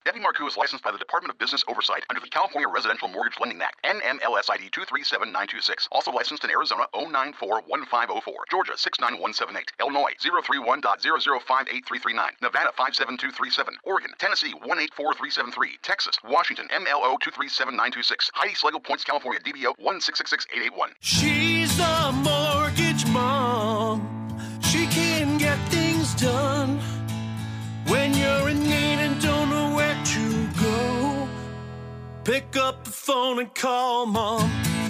Debbie Marcoux is licensed by the Department of Business Oversight under the California Residential Mortgage Lending Act, NMLS ID 237926. Also licensed in Arizona 0941504, Georgia 69178, Illinois 031.0058339, Nevada 57237, Oregon, Tennessee 184373, Texas, Washington MLO 237926, Heidi Schlegel Points, California DBO 1666881. She's the mortgage mom. She can get things done. When you're in need and don't know where to go, pick up the phone and call Mom.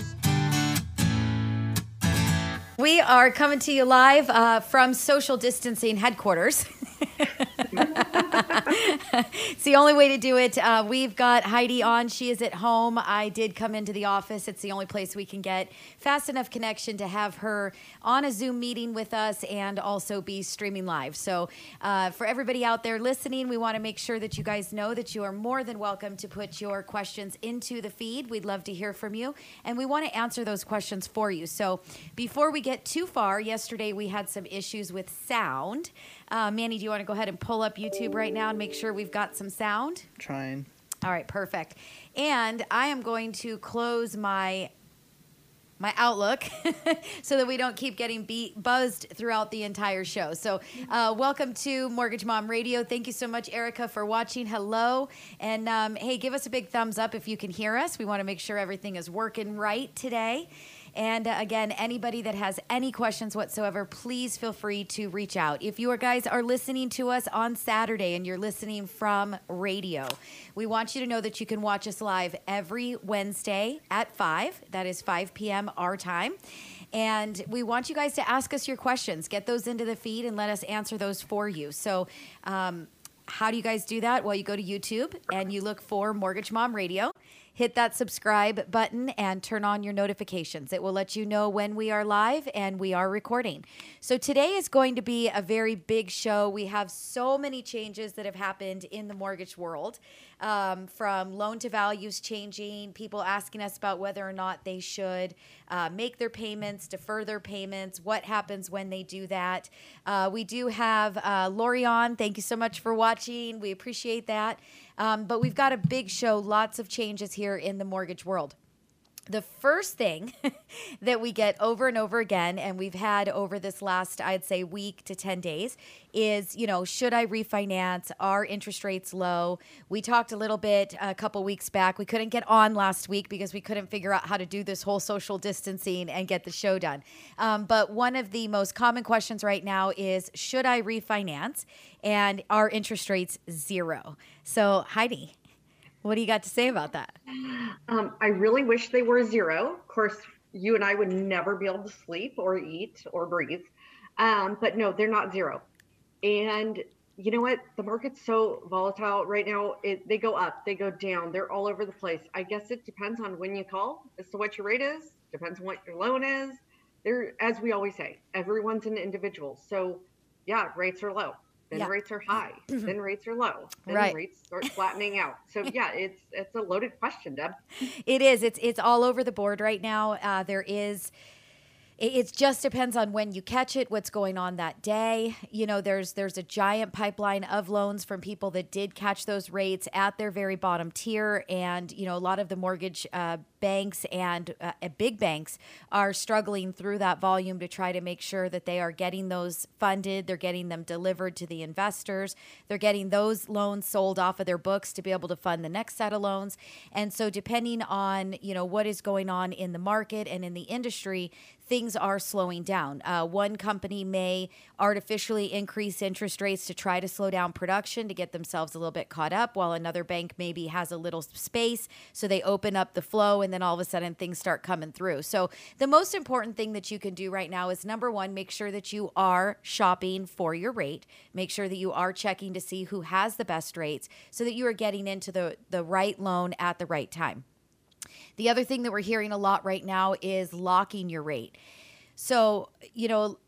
We are coming to you live from social distancing headquarters. It's the only way to do it. We've got Heidi on. She is at home. I did come into the office. It's the only place we can get fast enough connection to have her on a Zoom meeting with us and also be streaming live. So for everybody out there listening, we want to make sure that you guys know that you are more than welcome to put your questions into the feed. We'd love to hear from you, and we want to answer those questions for you. So before we get too far, yesterday we had some issues with sound. Manny, do you want to go ahead and pull up YouTube right now and make sure we've got some sound? Trying. All right, perfect. And I am going to close my Outlook so that we don't keep getting buzzed throughout the entire show. So welcome to Mortgage Mom Radio. Thank you so much, Erica, for watching. Hello. And hey, give us a big thumbs up if you can hear us. We want to make sure everything is working right today. And again, anybody that has any questions whatsoever, please feel free to reach out. If you guys are listening to us on Saturday and you're listening from radio, we want you to know that you can watch us live every Wednesday at 5. That is 5 p.m. our time. And we want you guys to ask us your questions. Get those into the feed and let us answer those for you. So how do you guys do that? Well, you go to YouTube and you look for Mortgage Mom Radio. Hit that subscribe button and turn on your notifications. It will let you know when we are live and we are recording. So today is going to be a very big show. We have so many changes that have happened in the mortgage world, from loan to values changing, people asking us about whether or not they should make their payments, defer their payments, what happens when they do that. We do have Lori on. Thank you so much for watching. We appreciate that. But we've got a big show, lots of changes here in the mortgage world. The first thing that we get over and over again, and we've had over this last, I'd say, week to 10 days, is, should I refinance? Are interest rates low? We talked a little bit a couple weeks back. We couldn't get on last week because we couldn't figure out how to do this whole social distancing and get the show done. But one of the most common questions right now is, should I refinance? And are interest rates zero? So, Heidi, what do you got to say about that? I really wish they were zero. Of course, you and I would never be able to sleep or eat or breathe. But no, they're not zero. And you know what? The market's so volatile right now. They go up, they go down. They're all over the place. I guess it depends on when you call as to what your rate is. Depends on what your loan is. As we always say, everyone's an individual. So yeah, rates are low. Then rates are high. Then rates are low. Then rates start flattening out. So yeah, it's a loaded question, Deb. It is. It's all over the board right now. It just depends on when you catch it, what's going on that day. There's a giant pipeline of loans from people that did catch those rates at their very bottom tier. And, a lot of the mortgage banks and big banks are struggling through that volume to try to make sure that they are getting those funded. They're getting them delivered to the investors. They're getting those loans sold off of their books to be able to fund the next set of loans. And so depending on, what is going on in the market and in the industry, things are slowing down. One company may artificially increase interest rates to try to slow down production to get themselves a little bit caught up, while another bank maybe has a little space, so they open up the flow, and then all of a sudden things start coming through. So the most important thing that you can do right now is, number one, make sure that you are shopping for your rate. Make sure that you are checking to see who has the best rates so that you are getting into the right loan at the right time. The other thing that we're hearing a lot right now is locking your rate. So,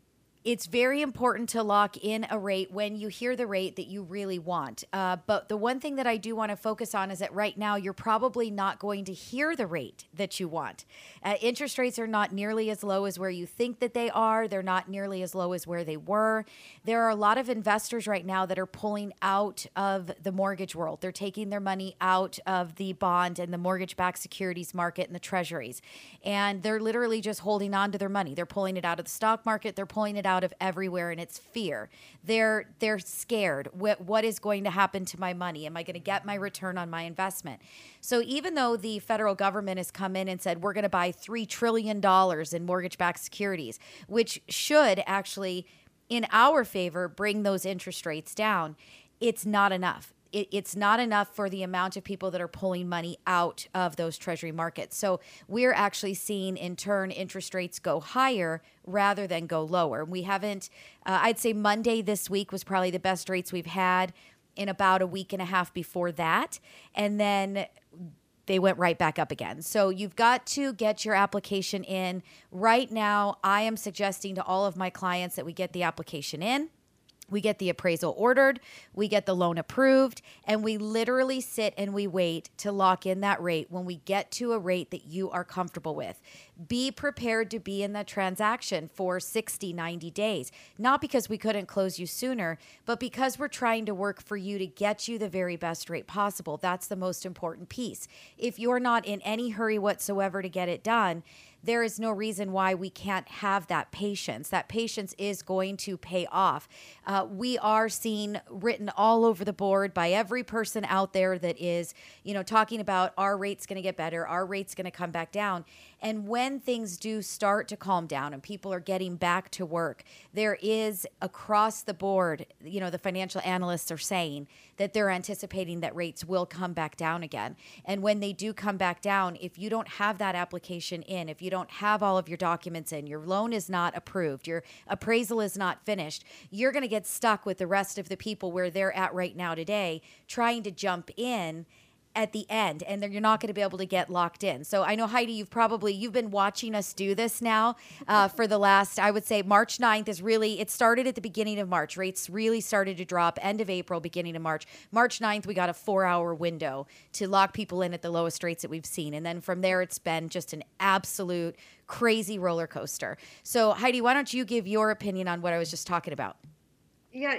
It's very important to lock in a rate when you hear the rate that you really want. But the one thing that I do want to focus on is that right now you're probably not going to hear the rate that you want. Interest rates are not nearly as low as where you think that they are. They're not nearly as low as where they were. There are a lot of investors right now that are pulling out of the mortgage world. They're taking their money out of the bond and the mortgage-backed securities market and the treasuries. And they're literally just holding on to their money. They're pulling it out of the stock market. They're pulling it out of everywhere, and it's fear. They're scared. What is going to happen to my money? Am I going to get my return on my investment? So even though the federal government has come in and said we're going to buy $3 trillion in mortgage-backed securities, which should actually, in our favor, bring those interest rates down, it's not enough. It's not enough for the amount of people that are pulling money out of those treasury markets. So we're actually seeing, in turn, interest rates go higher rather than go lower. We haven't, I'd say Monday this week was probably the best rates we've had in about a week and a half before that. And then they went right back up again. So you've got to get your application in. Right now, I am suggesting to all of my clients that we get the application in. We get the appraisal ordered, we get the loan approved, and we literally sit and we wait to lock in that rate when we get to a rate that you are comfortable with. Be prepared to be in that transaction for 60, 90 days. Not because we couldn't close you sooner, but because we're trying to work for you to get you the very best rate possible. That's the most important piece. If you're not in any hurry whatsoever to get it done, there is no reason why we can't have that patience. That patience is going to pay off. We are seeing written all over the board by every person out there that is, talking about our rate's going to get better, our rate's going to come back down. And when things do start to calm down and people are getting back to work, there is across the board, the financial analysts are saying that they're anticipating that rates will come back down again. And when they do come back down, if you don't have that application in, if you don't have all of your documents in, your loan is not approved, your appraisal is not finished, you're going to get stuck with the rest of the people where they're at right now today, trying to jump in at the end, and then you're not going to be able to get locked in. So I know, Heidi, you've been watching us do this now for the last, I would say March 9th is really, it started at the beginning of March. Rates really started to drop end of April, beginning of March. March 9th, we got a 4-hour window to lock people in at the lowest rates that we've seen. And then from there, it's been just an absolute crazy roller coaster. So Heidi, why don't you give your opinion on what I was just talking about? Yeah,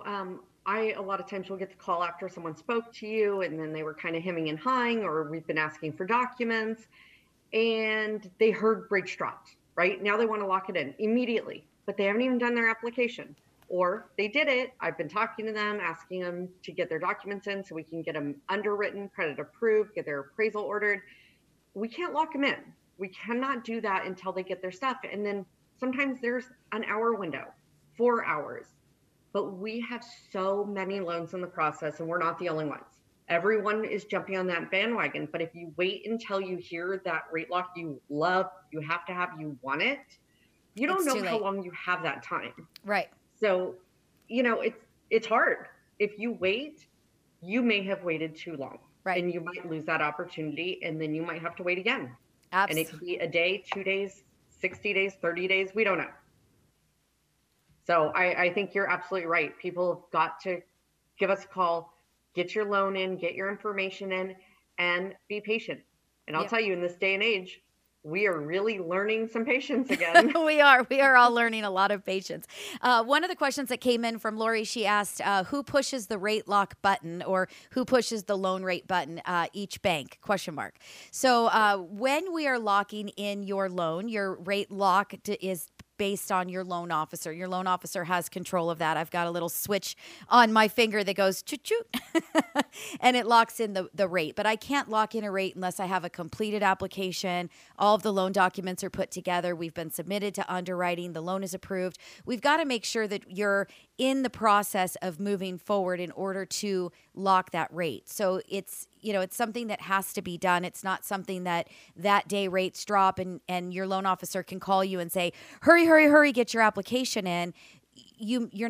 a lot of times will get the call after someone spoke to you and then they were kind of hemming and hawing, or we've been asking for documents and they heard rates dropped, right? Now they want to lock it in immediately, but they haven't even done their application, or they did it. I've been talking to them, asking them to get their documents in so we can get them underwritten, credit approved, get their appraisal ordered. We can't lock them in. We cannot do that until they get their stuff. And then sometimes there's an hour window, 4 hours. But we have so many loans in the process, and we're not the only ones. Everyone is jumping on that bandwagon. But if you wait until you hear that rate lock you love, you have to have, you want it, you don't know how long you have that time. Right. So, it's hard. If you wait, you may have waited too long. Right. And you might lose that opportunity, and then you might have to wait again. Absolutely. And it could be a day, 2 days, 60 days, 30 days. We don't know. So I think you're absolutely right. People have got to give us a call, get your loan in, get your information in, and be patient. And I'll tell you, in this day and age, we are really learning some patience again. We are all learning a lot of patience. One of the questions that came in from Lori, she asked, who pushes the rate lock button, or who pushes the loan rate button, each bank, ? So when we are locking in your loan, your rate lock is based on your loan officer. Your loan officer has control of that. I've got a little switch on my finger that goes choo-choo and it locks in the rate. But I can't lock in a rate unless I have a completed application. All of the loan documents are put together. We've been submitted to underwriting. The loan is approved. We've got to make sure that you're in the process of moving forward in order to lock that rate. So it's something that has to be done. It's not something that day rates drop and your loan officer can call you and say, hurry, get your application in. You're not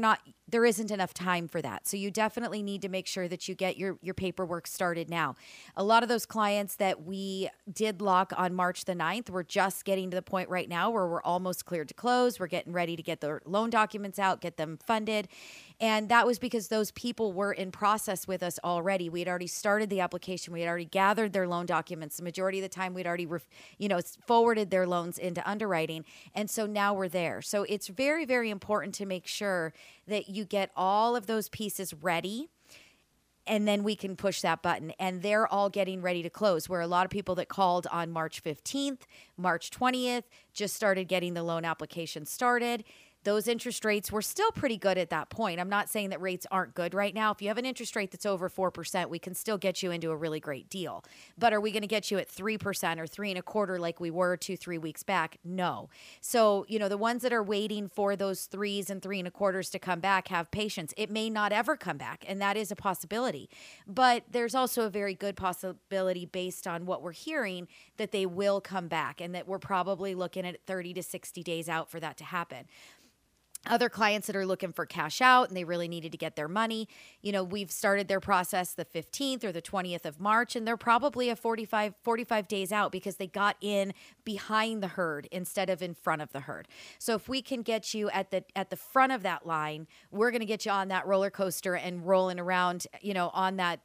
there isn't enough time for that. So you definitely need to make sure that you get your paperwork started now. A lot of those clients that we did lock on March the 9th, we're just getting to the point right now where we're almost cleared to close. We're getting ready to get their loan documents out, get them funded. And that was because those people were in process with us already. We had already started the application. We had already gathered their loan documents. The majority of the time we'd already, forwarded their loans into underwriting. And so now we're there. So it's very, very important to make sure that you get all of those pieces ready, and then we can push that button. And they're all getting ready to close, where a lot of people that called on March 15th, March 20th, just started getting the loan application started. Those interest rates were still pretty good at that point. I'm not saying that rates aren't good right now. If you have an interest rate that's over 4%, we can still get you into a really great deal. But are we going to get you at 3% or 3.25% like we were 2-3 weeks back? No. So, the ones that are waiting for those 3s and 3.25s to come back, have patience. It may not ever come back, and that is a possibility. But there's also a very good possibility, based on what we're hearing, that they will come back, and that we're probably looking at 30 to 60 days out for that to happen. Other clients that are looking for cash out and they really needed to get their money, we've started their process the 15th or the 20th of March, and they're probably a 45 days out because they got in behind the herd instead of in front of the herd. So if we can get you at the front of that line, we're going to get you on that roller coaster and rolling around, on that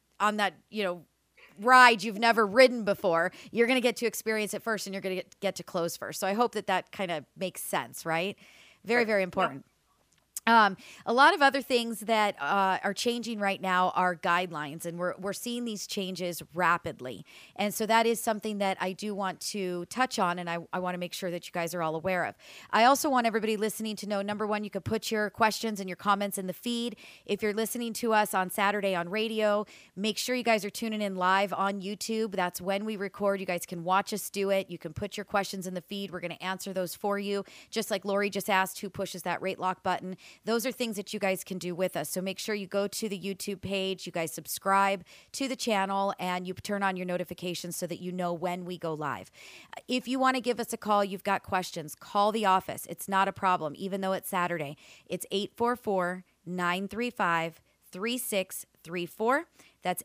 ride you've never ridden before. You're going to get to experience it first, and you're going to get to close first. So I hope that kind of makes sense, right? Very, very important. A lot of other things that are changing right now are guidelines, and we're seeing these changes rapidly. And so that is something that I do want to touch on, and I want to make sure that you guys are all aware of. I also want everybody listening to know, number one, you can put your questions and your comments in the feed. If you're listening to us on Saturday on radio, make sure you guys are tuning in live on YouTube. That's when we record. You guys can watch us do it. You can put your questions in the feed. We're going to answer those for you. Just like Lori just asked, who pushes that rate lock button? Those are things that you guys can do with us. So make sure you go to the YouTube page, you guys subscribe to the channel, and you turn on your notifications so that you know when we go live. If you want to give us a call, you've got questions, call the office. It's not a problem, even though it's Saturday. It's 844-935-3634. That's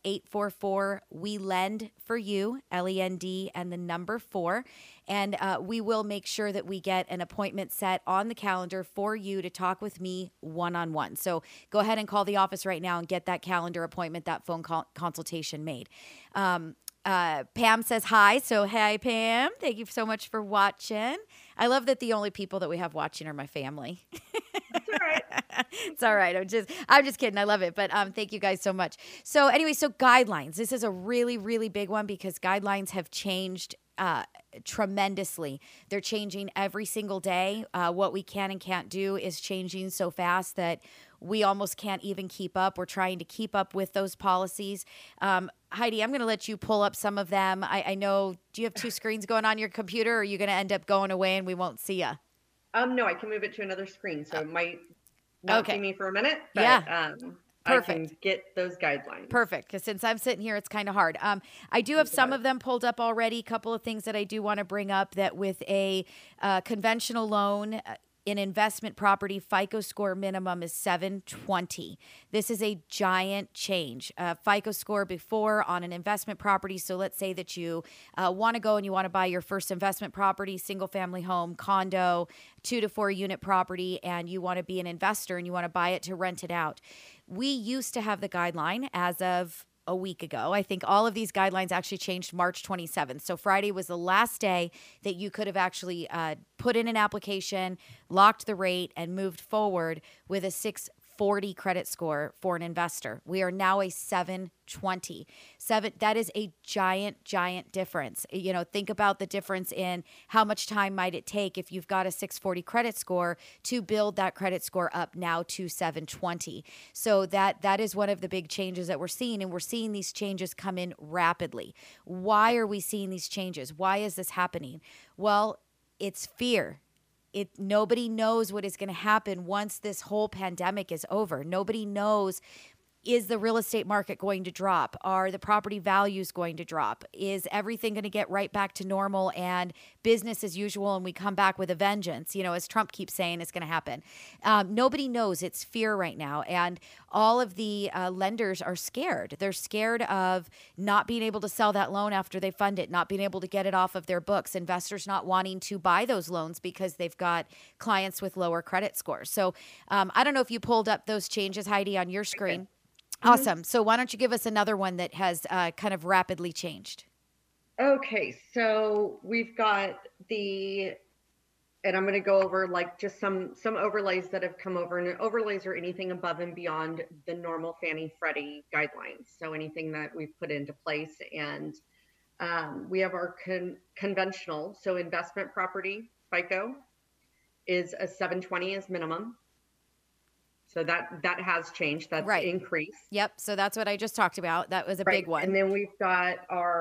844-WE-LEND-FOR-YOU, LEND, and the number 4. And we will make sure that we get an appointment set on the calendar for you to talk with me one-on-one. So go ahead and call the office right now and get that calendar appointment, that phone consultation made. Pam says hi. So, hi, Pam. Thank you so much for watching. I love that the only people that we have watching are my family. That's all right. It's all right. I'm just kidding. I love it. But thank you guys so much. So anyway, so guidelines. This is a really, really big one because guidelines have changed tremendously. They're changing every single day. What we can and can't do is changing so fast that we almost can't even keep up. We're trying to keep up with those policies. Heidi, I'm going to let you pull up some of them. I know, do you have 2 screens going on your computer, or are you going to end up going away and we won't see you? No, I can move it to another screen, so it might not see me for a minute, but yeah. Perfect. I can get those guidelines. Perfect, because since I'm sitting here, it's kind of hard. I do have some of them pulled up already. A couple of things that I do want to bring up, that with a conventional loan, in investment property, FICO score minimum is 720. This is a giant change. FICO score before on an investment property. So let's say that you want to go and you want to buy your first investment property, single family home, condo, 2 to 4 unit property, and you want to be an investor and you want to buy it to rent it out. We used to have the guideline as of a week ago. I think all of these guidelines actually changed March 27th. So Friday was the last day that you could have actually put in an application, locked the rate, and moved forward with a 640 credit score for an investor. We are now a 720. That is a giant, giant difference. Think about the difference in how much time might it take if you've got a 640 credit score to build that credit score up now to 720. So that is one of the big changes that we're seeing, and we're seeing these changes come in rapidly. Why are we seeing these changes? Why is this happening? Well, it's fear. Nobody knows what is going to happen once this whole pandemic is over. Nobody knows is the real estate market going to drop? Are the property values going to drop? Is everything going to get right back to normal and business as usual and we come back with a vengeance? You know, as Trump keeps saying it's going to happen. Nobody knows. It's fear right now. And all of the lenders are scared. They're scared of not being able to sell that loan after they fund it, not being able to get it off of their books, investors not wanting to buy those loans because they've got clients with lower credit scores. So I don't know if you pulled up those changes, Heidi, on your screen. Awesome. So why don't you give us another one that has kind of rapidly changed? Okay, so we've got and I'm going to go over like just some overlays that have come over, and overlays are anything above and beyond the normal Fannie Freddie guidelines. So anything that we've put into place, and we have our conventional. So investment property FICO is a 720 as minimum. So that has changed. That's right. Increased. Yep. So that's what I just talked about. That was a big one. And then we've got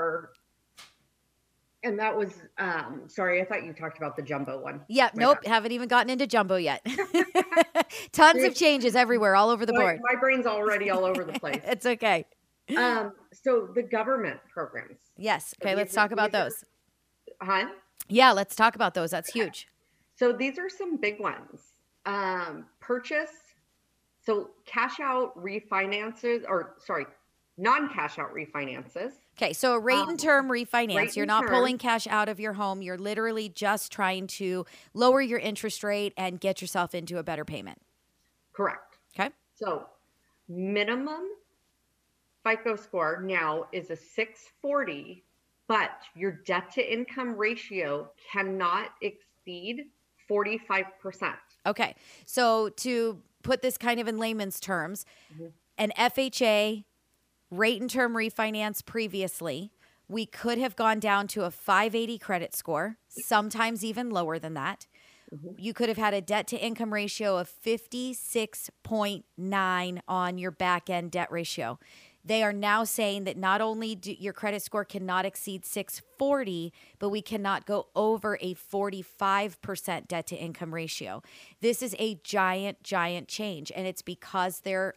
and that was, sorry, I thought you talked about the jumbo one. Yep. Nope. Haven't even gotten into jumbo yet. Tons of changes everywhere, all over the board. My brain's already all over the place. It's okay. So the government programs. Yes. Okay. Let's talk about those. Huh? Yeah. Let's talk about those. That's huge. So these are some big ones. Purchase. So non-cash out refinances. Okay, so a rate and term refinance. You're not pulling cash out of your home. You're literally just trying to lower your interest rate and get yourself into a better payment. Correct. Okay. So minimum FICO score now is a 640, but your debt to income ratio cannot exceed 45%. Okay, so to put this kind of in layman's terms, an FHA rate and term refinance previously, we could have gone down to a 580 credit score, sometimes even lower than that. You could have had a debt to income ratio of 56.9 on your back end debt ratio. They are now saying that not only do your credit score cannot exceed 640, but we cannot go over a 45% debt to income ratio. This is a giant, giant change. And it's because they're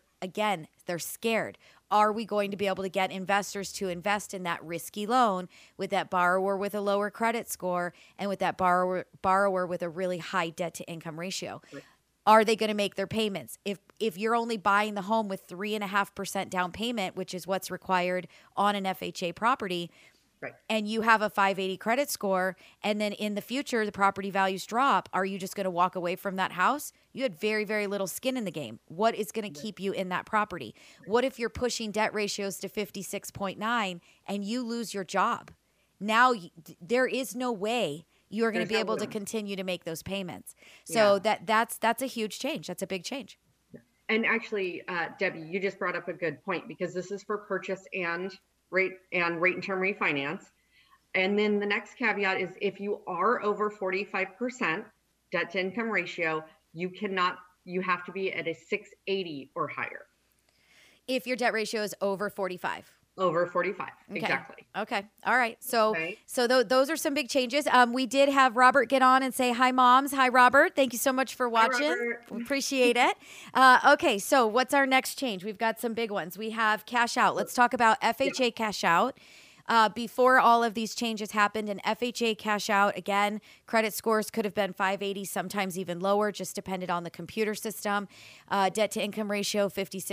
scared. Are we going to be able to get investors to invest in that risky loan with that borrower with a lower credit score and with that borrower with a really high debt to income ratio? Right. Are they going to make their payments? If you're only buying the home with 3.5% down payment, which is what's required on an FHA property, right, and you have a 580 credit score, and then in the future the property values drop, are you just going to walk away from that house? You had very, very little skin in the game. What is going to keep you in that property? What if you're pushing debt ratios to 56.9 and you lose your job? Now there is no way you're going to be able to continue to make those payments. So that's a huge change. That's a big change. And actually, Debbie, you just brought up a good point, because this is for purchase and rate and term refinance. And then the next caveat is if you are over 45% debt to income ratio, you have to be at a 680 or higher. If your debt ratio is over 45. Over 45, okay. Exactly. Okay. All right. So those are some big changes. We did have Robert get on and say hi, moms. Hi, Robert. Thank you so much for watching. We appreciate it. Okay. So what's our next change? We've got some big ones. We have cash out. Let's talk about FHA cash out. Before all of these changes happened, an FHA cash out, again, credit scores could have been 580, sometimes even lower, just depended on the computer system. Debt to income ratio,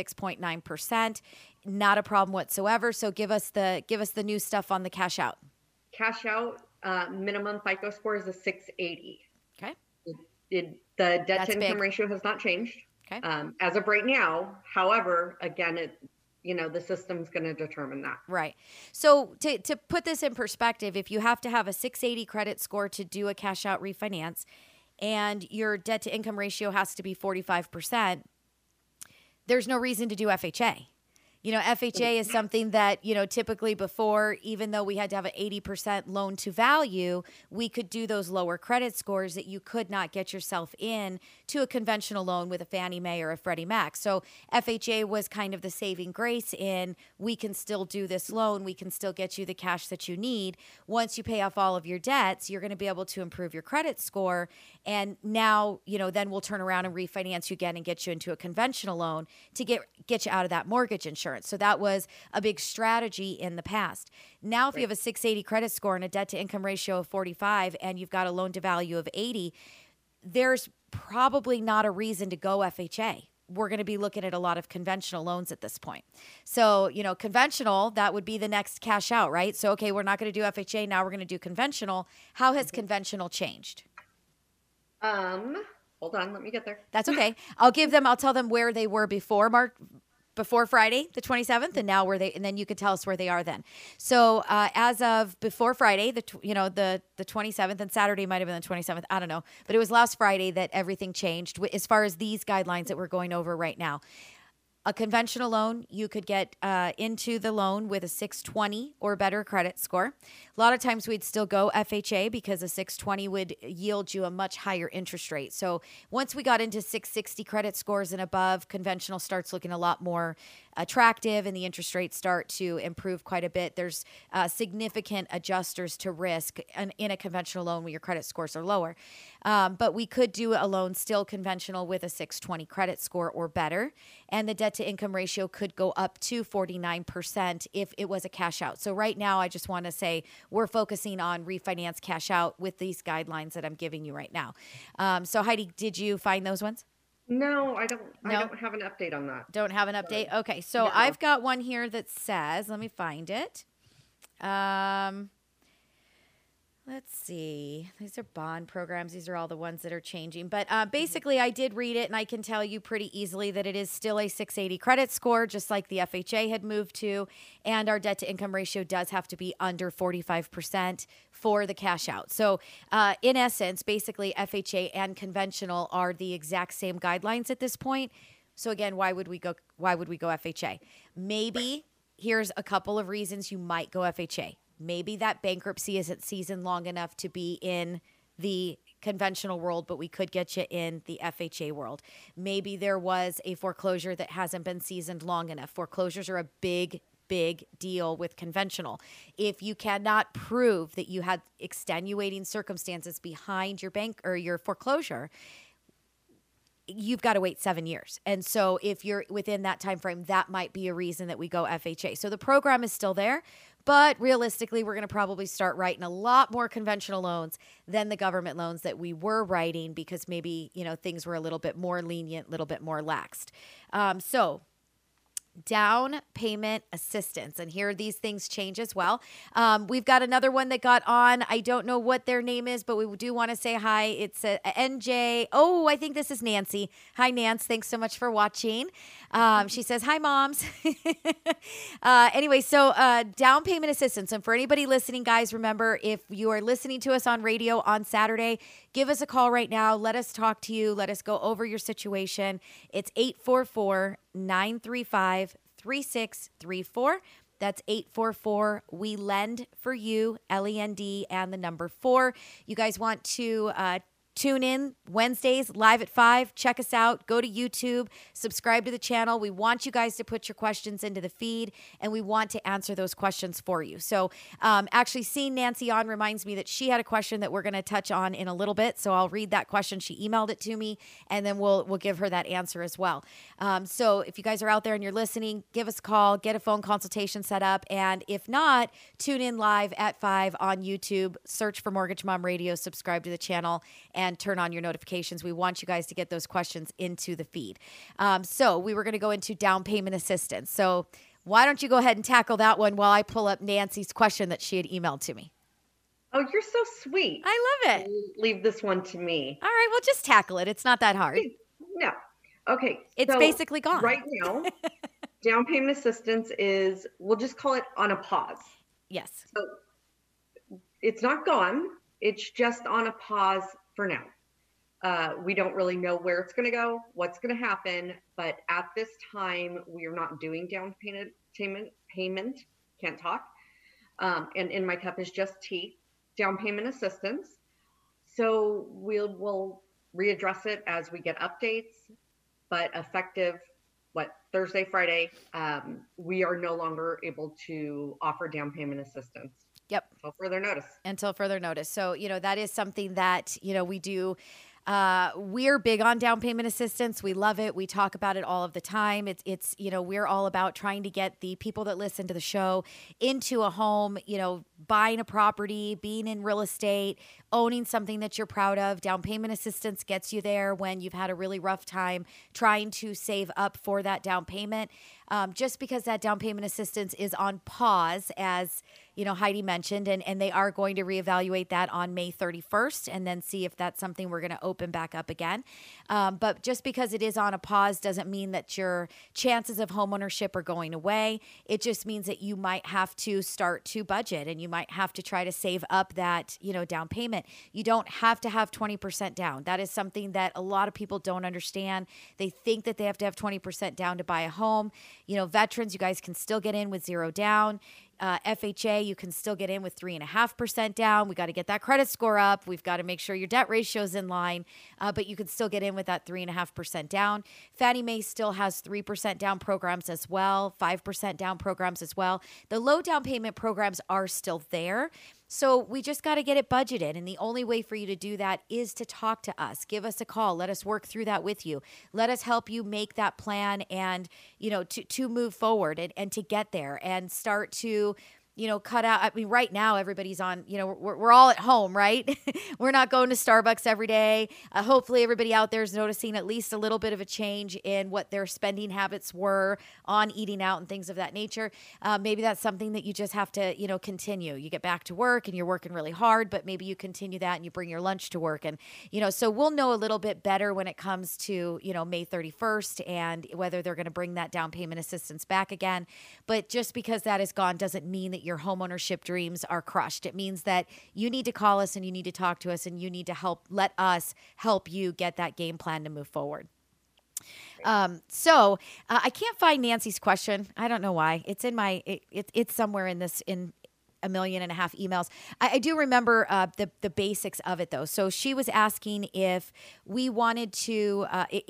56.9%. Not a problem whatsoever. So give us the new stuff on the cash out. Cash out, minimum FICO score is a 680. Okay. The debt to income ratio has not changed. Okay. As of right now. However, again, the system's going to determine that. Right. So to put this in perspective, if you have to have a 680 credit score to do a cash out refinance and your debt to income ratio has to be 45%, there's no reason to do FHA. You know, FHA is something that, you know, typically before, even though we had to have an 80% loan to value, we could do those lower credit scores that you could not get yourself in to a conventional loan with a Fannie Mae or a Freddie Mac. So FHA was kind of the saving grace in, we can still do this loan. We can still get you the cash that you need. Once you pay off all of your debts, you're going to be able to improve your credit score. And now, you know, then we'll turn around and refinance you again and get you into a conventional loan to get you out of that mortgage insurance. So that was a big strategy in the past. Now, if you have a 680 credit score and a debt to income ratio of 45 and you've got a loan to value of 80, there's probably not a reason to go FHA. We're going to be looking at a lot of conventional loans at this point. So, you know, conventional, that would be the next cash out, right? So, okay, we're not going to do FHA. Now we're going to do conventional. How has conventional changed? Hold on, let me get there. That's okay. I'll tell them where they were before Friday, the 27th, and now and then you could tell us where they are then. So as of before Friday, the 27th, and Saturday might have been the 27th, I don't know, but it was last Friday that everything changed as far as these guidelines that we're going over right now. A conventional loan, you could get into the loan with a 620 or better credit score. A lot of times we'd still go FHA because a 620 would yield you a much higher interest rate. So once we got into 660 credit scores and above, conventional starts looking a lot more attractive and the interest rates start to improve quite a bit. There's significant adjusters to risk in a conventional loan when your credit scores are lower. But we could do a loan still conventional with a 620 credit score or better. And the debt to income ratio could go up to 49% if it was a cash out. So right now, I just want to say we're focusing on refinance cash out with these guidelines that I'm giving you right now. So Heidi, did you find those ones? No, I don't. No? I don't have an update on that. Don't have an update? Okay, so no. I've got one here that says, let me find it. Let's see. These are bond programs. These are all the ones that are changing. But basically, I did read it, and I can tell you pretty easily that it is still a 680 credit score, just like the FHA had moved to. And our debt-to-income ratio does have to be under 45% for the cash out. So in essence, basically, FHA and conventional are the exact same guidelines at this point. So again, why would we go FHA? Maybe here's a couple of reasons you might go FHA. Maybe that bankruptcy isn't seasoned long enough to be in the conventional world, but we could get you in the FHA world. Maybe there was a foreclosure that hasn't been seasoned long enough. Foreclosures are a big deal with conventional. If you cannot prove that you had extenuating circumstances behind your bank or your foreclosure, you've got to wait 7 years. And so if you're within that time frame, that might be a reason that we go FHA. So the program is still there, but realistically, we're going to probably start writing a lot more conventional loans than the government loans that we were writing because maybe, you know, things were a little bit more lenient, a little bit more laxed. So down payment assistance. And here these things change as well. We've got another one that got on. I don't know what their name is, but we do want to say hi. It's a NJ. Oh, I think this is Nancy. Hi, Nance. Thanks so much for watching. She says, hi, moms. Anyway, so down payment assistance. And for anybody listening, guys, remember, if you are listening to us on radio on Saturday, give us a call right now. Let us talk to you. Let us go over your situation. It's 844-935-3634. That's 844 We Lend for You, LEND, and the number 4. You guys want to tune in Wednesdays live at 5. Check us out. Go to YouTube. Subscribe to the channel. We want you guys to put your questions into the feed, and we want to answer those questions for you. So actually seeing Nancy on reminds me that she had a question that we're going to touch on in a little bit. So I'll read that question. She emailed it to me, and then we'll give her that answer as well. So if you guys are out there and you're listening, give us a call, get a phone consultation set up. And if not, tune in live at 5 on YouTube. Search for Mortgage Mom Radio, subscribe to the channel, and turn on your notifications. We want you guys to get those questions into the feed. So we were going to go into down payment assistance. So why don't you go ahead and tackle that one while I pull up Nancy's question that she had emailed to me. Oh, you're so sweet. I love it. Leave this one to me. All right, well, just tackle it. It's not that hard. No. Okay. It's basically gone. Right now, down payment assistance is, we'll just call it on a pause. Yes. So it's not gone. It's just on a pause for now. We don't really know where it's going to go, what's going to happen, but at this time, we are not doing down payment, can't talk. And in my cup is just tea, down payment assistance. So we'll readdress it as we get updates, but effective, Thursday, Friday, we are no longer able to offer down payment assistance. Yep. Until further notice. Until further notice. So, that is something that, we do. We're big on down payment assistance. We love it. We talk about it all of the time. It's we're all about trying to get the people that listen to the show into a home, buying a property, being in real estate, owning something that you're proud of. Down payment assistance gets you there when you've had a really rough time trying to save up for that down payment. Just because that down payment assistance is on pause, as Heidi mentioned, and they are going to reevaluate that on May 31st and then see if that's something we're going to open back up again. But just because it is on a pause doesn't mean that your chances of homeownership are going away. It just means that you might have to start to budget and you might have to try to save up that, down payment. You don't have to have 20% down. That is something that a lot of people don't understand. They think that they have to have 20% down to buy a home. Veterans, you guys can still get in with 0 down. FHA, you can still get in with 3.5% down. We got to get that credit score up. We've got to make sure your debt ratio is in line, but you can still get in with that 3.5% down. Fannie Mae still has 3% down programs as well, 5% down programs as well. The low down payment programs are still there. So we just got to get it budgeted. And the only way for you to do that is to talk to us. Give us a call. Let us work through that with you. Let us help you make that plan and, to move forward and to get there and start to, cut out. I mean, right now everybody's on, we're all at home, right? We're not going to Starbucks every day. Hopefully everybody out there is noticing at least a little bit of a change in what their spending habits were on eating out and things of that nature. Maybe that's something that you just have to, continue. You get back to work and you're working really hard, but maybe you continue that and you bring your lunch to work. And, so we'll know a little bit better when it comes to, May 31st and whether they're going to bring that down payment assistance back again. But just because that is gone doesn't mean that your homeownership dreams are crushed. It means that you need to call us and you need to talk to us and you need to let us help you get that game plan to move forward. So I can't find Nancy's question. I don't know why. It's in it's somewhere in 1.5 million emails. I do remember the basics of it though. So she was asking if we wanted to,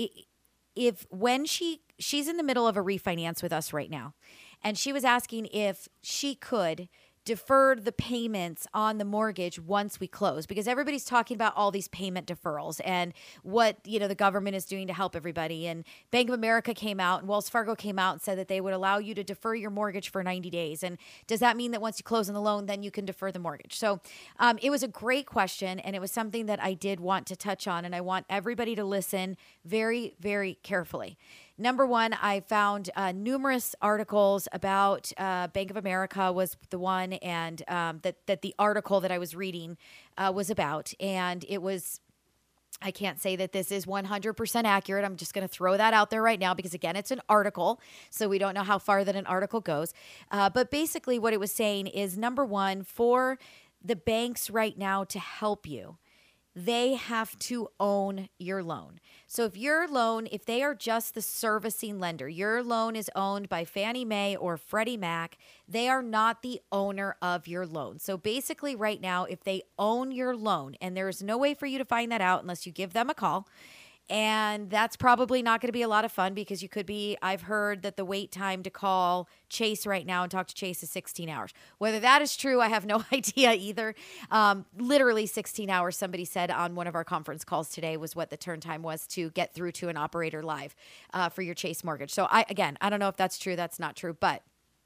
she's in the middle of a refinance with us right now. And she was asking if she could defer the payments on the mortgage once we close, because everybody's talking about all these payment deferrals and what, the government is doing to help everybody. And Bank of America came out and Wells Fargo came out and said that they would allow you to defer your mortgage for 90 days. And does that mean that once you close on the loan, then you can defer the mortgage? So it was a great question. And it was something that I did want to touch on. And I want everybody to listen very, very carefully. Number one, I found numerous articles about Bank of America was the one, and that the article that I was reading was about. And it was, I can't say that this is 100% accurate. I'm just going to throw that out there right now because, again, it's an article, so we don't know how far that an article goes. But basically what it was saying is, number one, for the banks right now to help you, they have to own your loan. So if they are just the servicing lender, your loan is owned by Fannie Mae or Freddie Mac, they are not the owner of your loan. So basically right now, if they own your loan, and there is no way for you to find that out unless you give them a call, and that's probably not going to be a lot of fun because I've heard that the wait time to call Chase right now and talk to Chase is 16 hours. Whether that is true, I have no idea either. Literally 16 hours, somebody said on one of our conference calls today was what the turn time was to get through to an operator live for your Chase mortgage. So I don't know if that's true, that's not true, but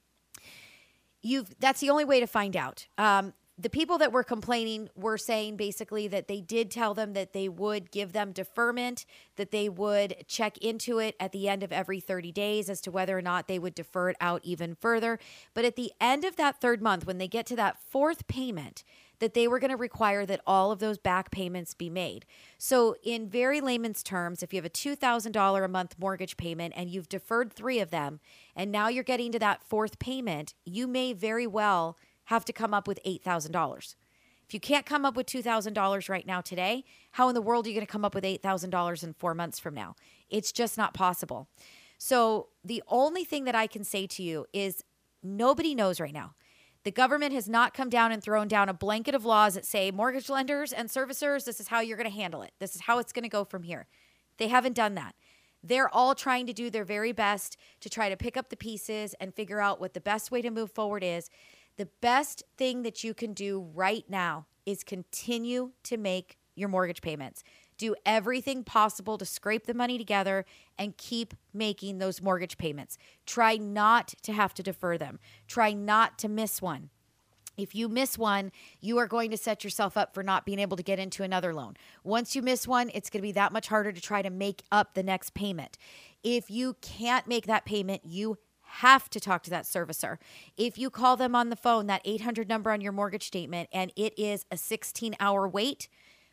that's the only way to find out. The people that were complaining were saying basically that they did tell them that they would give them deferment, that they would check into it at the end of every 30 days as to whether or not they would defer it out even further. But at the end of that third month, when they get to that fourth payment, that they were going to require that all of those back payments be made. So in very layman's terms, if you have a $2,000 a month mortgage payment and you've deferred 3 of them, and now you're getting to that fourth payment, you may very well have to come up with $8,000. If If you can't come up with $2,000 right now today, how in the world are you going to come up with $8,000 in 4 months from now? It's just not possible. So the only thing that I can say to you is nobody knows right now. The government has not come down and thrown down a blanket of laws that say mortgage lenders and servicers, this is how you're going to handle it. This is how it's going to go from here. They haven't done that. They're all trying to do their very best to try to pick up the pieces and figure out what the best way to move forward is. The best thing that you can do right now is continue to make your mortgage payments. Do everything possible to scrape the money together and keep making those mortgage payments. Try not to have to defer them. Try not to miss one. If you miss one, you are going to set yourself up for not being able to get into another loan. Once you miss one, it's going to be that much harder to try to make up the next payment. If you can't make that payment, you have to talk to that servicer. If you call them on the phone, that 800 number on your mortgage statement, and it is a 16-hour wait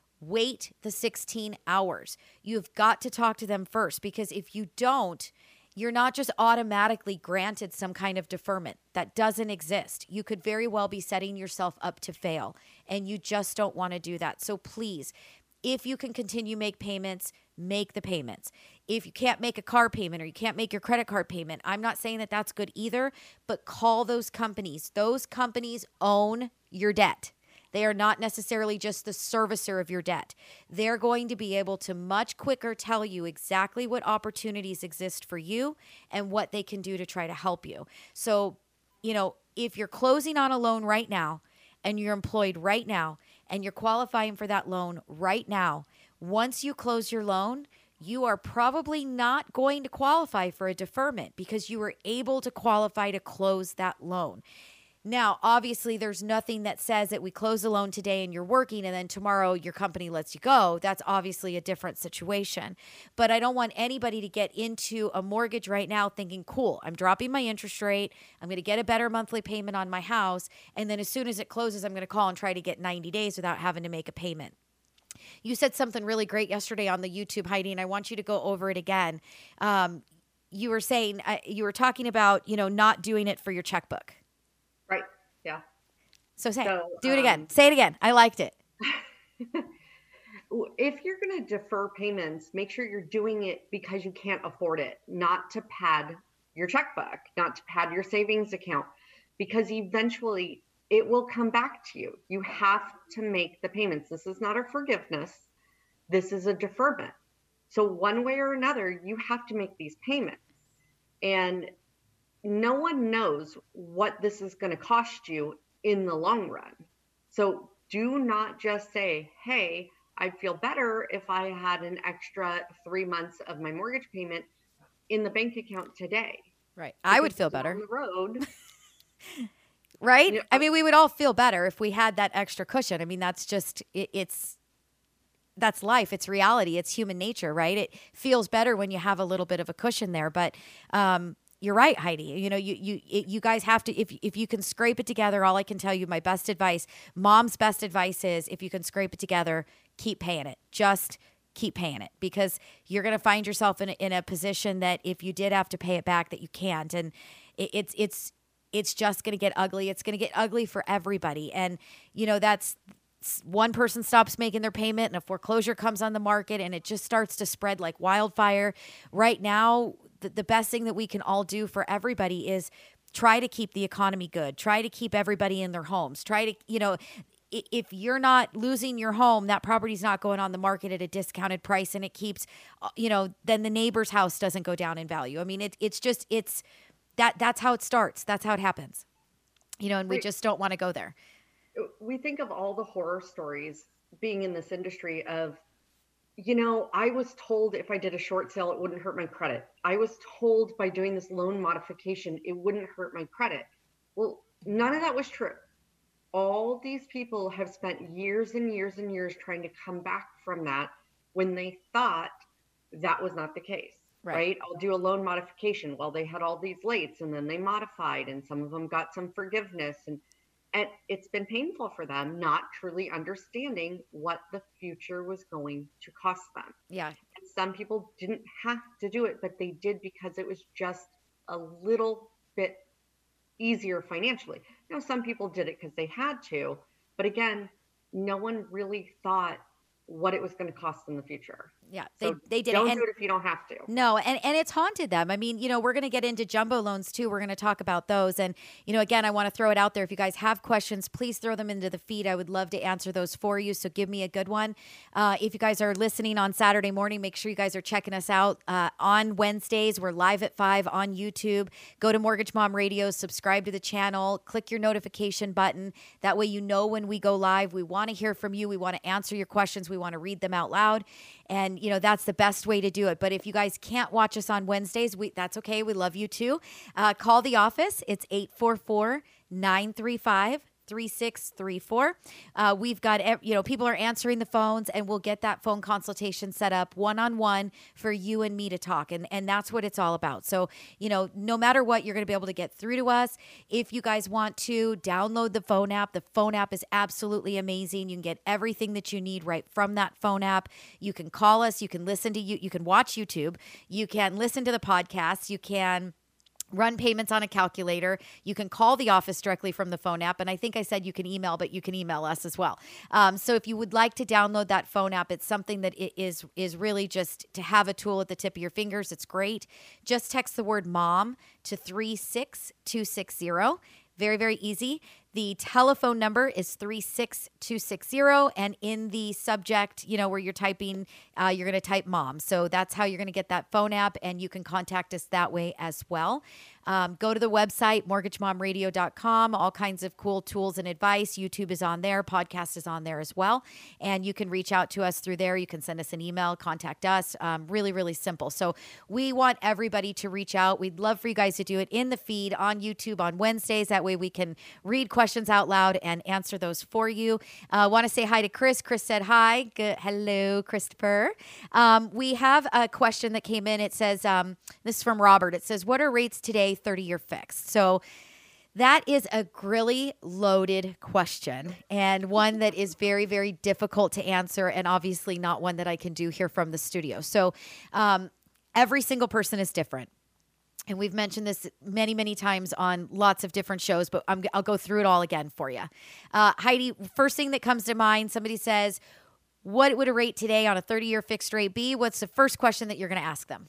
the 16 hours. You've got to talk to them first, because if you don't, you're not just automatically granted some kind of deferment. That doesn't exist. You could very well be setting yourself up to fail, and you just don't want to do that. So please, if you can continue make payments, make the payments. If you can't make a car payment or you can't make your credit card payment, I'm not saying that that's good either, but call those companies. Those companies own your debt. They are not necessarily just the servicer of your debt. They're going to be able to much quicker tell you exactly what opportunities exist for you and what they can do to try to help you. So, if you're closing on a loan right now and you're employed right now and you're qualifying for that loan right now, once you close your loan, you are probably not going to qualify for a deferment because you were able to qualify to close that loan. Now, obviously, there's nothing that says that we close a loan today and you're working and then tomorrow your company lets you go. That's obviously a different situation. But I don't want anybody to get into a mortgage right now thinking, cool, I'm dropping my interest rate. I'm going to get a better monthly payment on my house. And then as soon as it closes, I'm going to call and try to get 90 days without having to make a payment. You said something really great yesterday on the YouTube, Heidi, and I want you to go over it again. You were saying, you were talking about, not doing it for your checkbook. Right. Yeah. So do it again. Say it again. I liked it. If you're going to defer payments, make sure you're doing it because you can't afford it, not to pad your checkbook, not to pad your savings account, because eventually it will come back to you. You have to make the payments. This is not a forgiveness. This is a deferment. So one way or another, you have to make these payments. And no one knows what this is going to cost you in the long run. So do not just say, hey, I'd feel better if I had an extra 3 months of my mortgage payment in the bank account today. Right. I would feel better. On the road. Right? I mean, we would all feel better if we had that extra cushion. I mean, that's just, that's life. It's reality. It's human nature, right? It feels better when you have a little bit of a cushion there. But, you're right, Heidi. You guys have to, if you can scrape it together, all I can tell you, my best advice, mom's best advice is if you can scrape it together, keep paying it. Just keep paying it, because you're going to find yourself in a position that if you did have to pay it back, that you can't. And it's just going to get ugly. It's going to get ugly for everybody. And, that's one person stops making their payment and a foreclosure comes on the market and it just starts to spread like wildfire. Right now, the best thing that we can all do for everybody is try to keep the economy good. Try to keep everybody in their homes. Try to, if you're not losing your home, that property's not going on the market at a discounted price and it keeps, then the neighbor's house doesn't go down in value. I mean, that's how it starts. That's how it happens, and we just don't want to go there. We think of all the horror stories being in this industry of, I was told if I did a short sale, it wouldn't hurt my credit. I was told by doing this loan modification, it wouldn't hurt my credit. Well, none of that was true. All these people have spent years and years and years trying to come back from that when they thought that was not the case, right? I'll do a loan modification. Well, they had all these lates and then they modified and some of them got some forgiveness and it's been painful for them not truly understanding what the future was going to cost them. Yeah. And some people didn't have to do it, but they did because it was just a little bit easier financially. Some people did it because they had to, but again, no one really thought what it was going to cost in the future. Yeah, So they did don't it. do it if you don't have to. No, and it's haunted them. I mean, we're going to get into jumbo loans too. We're going to talk about those. And, again, I want to throw it out there. If you guys have questions, please throw them into the feed. I would love to answer those for you. So give me a good one. If you guys are listening on Saturday morning, make sure you guys are checking us out on Wednesdays. We're live at 5 on YouTube. Go to Mortgage Mom Radio, subscribe to the channel, click your notification button. That way you know when we go live. We want to hear from you. We want to answer your questions. We want to read them out loud. And, that's the best way to do it. But if you guys can't watch us on Wednesdays, that's okay. We love you too. Call the office. It's 844-935-3634. We've got, people are answering the phones, and we'll get that phone consultation set up one-on-one for you and me to talk. And that's what it's all about. So, no matter what, you're going to be able to get through to us. If you guys want to download the phone app is absolutely amazing. You can get everything that you need right from that phone app. You can call us. You can listen to you can watch YouTube. You can listen to the podcasts. You can run payments on a calculator. You can call the office directly from the phone app. And I think I said you can email, but you can email us as well. So if you would like to download that phone app, it's something that is really just to have a tool at the tip of your fingers. It's great. Just text the word mom to 36260. Very, very easy. The telephone number is 36260. And in the subject, where you're typing, you're going to type mom. So that's how you're going to get that phone app, and you can contact us that way as well. Go to the website, mortgagemomradio.com, all kinds of cool tools and advice. YouTube is on there. Podcast is on there as well. And you can reach out to us through there. You can send us an email, contact us. Really, really simple. So we want everybody to reach out. We'd love for you guys to do it in the feed on YouTube on Wednesdays. That way we can read questions out loud and answer those for you. I want to say hi to Chris. Chris said hi. Good. Hello, Christopher. We have a question that came in. It says, this is from Robert. It says, what are rates today, 30-year fixed? So that is a really loaded question, and one that is very, very difficult to answer, and obviously not one that I can do here from the studio. So every single person is different. And we've mentioned this many, many times on lots of different shows, but I'll go through it all again for you. Heidi, first thing that comes to mind, somebody says, what would a rate today on a 30-year fixed rate be? What's the first question that you're going to ask them?